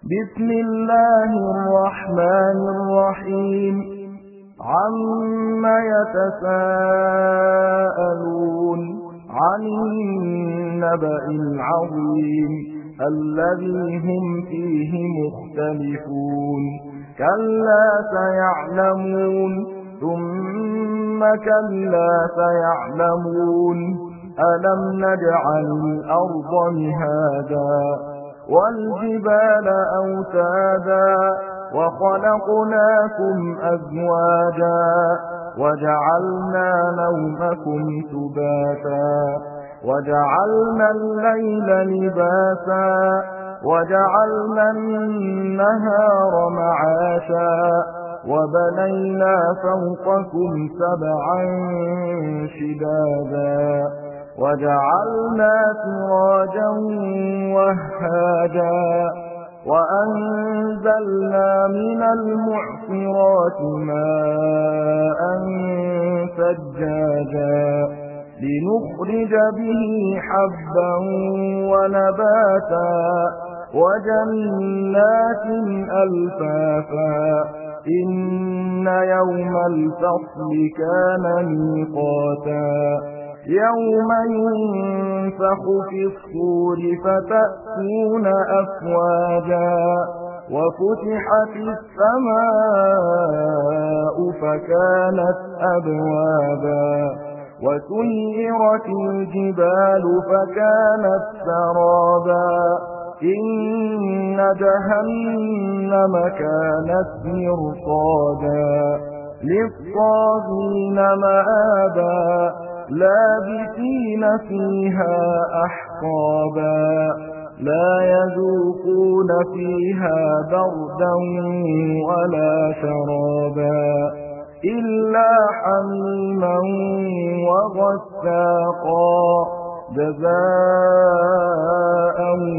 بسم الله الرحمن الرحيم عم يتساءلون عن النبأ العظيم الذي هم فيه مختلفون كلا سيعلمون ثم كلا سيعلمون ألم نجعل الأرض مهادا والجبال أوتادا وخلقناكم أزواجا وجعلنا نومكم سباتا وجعلنا الليل لباسا وجعلنا النهار معاشا وبنينا فوقكم سبعا شدادا وجعلنا سراجا وهاجا وأنزلنا من المعصرات ماء ثجاجا لنخرج به حبا ونباتا وجنات ألفافا إن يوم الفصل كان ميقاتا يوم ينفخ في الصور فتأتون أفواجا وفتحت السماء فكانت أبوابا وسيرت الجبال فكانت سرابا إن جهنم كانت مرصادا للطاغين مآبا لابثين فيها أحقابا لا يذوقون فيها بردا ولا شرابا إلا حميما وغساقا جزاء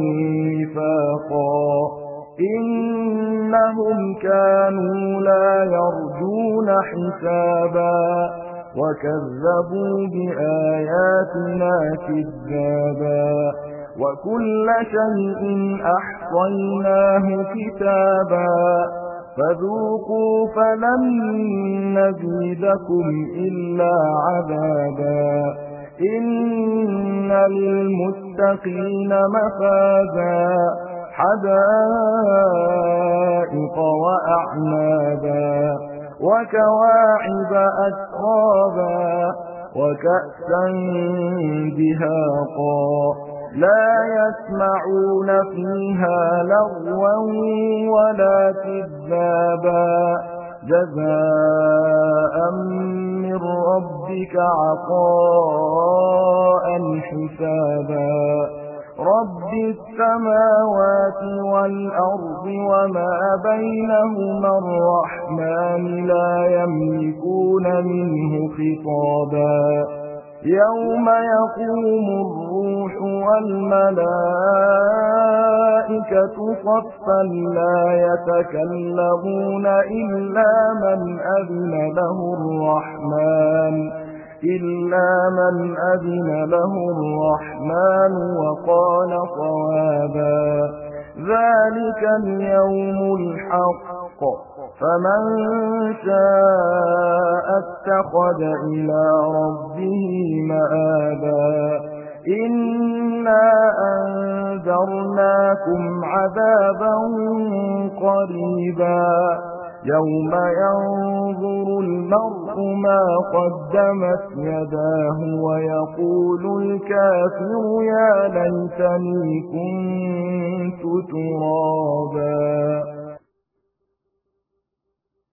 وفاقا إنهم كانوا لا يرجون حسابا وكذبوا بآياتنا كذابا وكل شيء أحصيناه كتابا فذوقوا فلن نزيدكم إلا عذابا إن للمتقين مفازا حدائق وأعنابا وكواعب أترابا وكأسا دهاقا لا يسمعون فيها لغوا ولا كذابا جزاء من ربك عطاء حسابا رب السماوات والأرض وما بينهما الرحمن لا يملكون منه خطابا يوم يقوم الروح والملائكة صفا لا يتكلمون إلا من أذن له الرحمن وقال صوابا ذلك اليوم الحق فمن شاء اتخذ إلى ربه مآبا إنا أنذرناكم عذابا قريبا يوم ينظر المرء ما قدمت يداه ويقول الكافر يا ليتني كنت ترابا.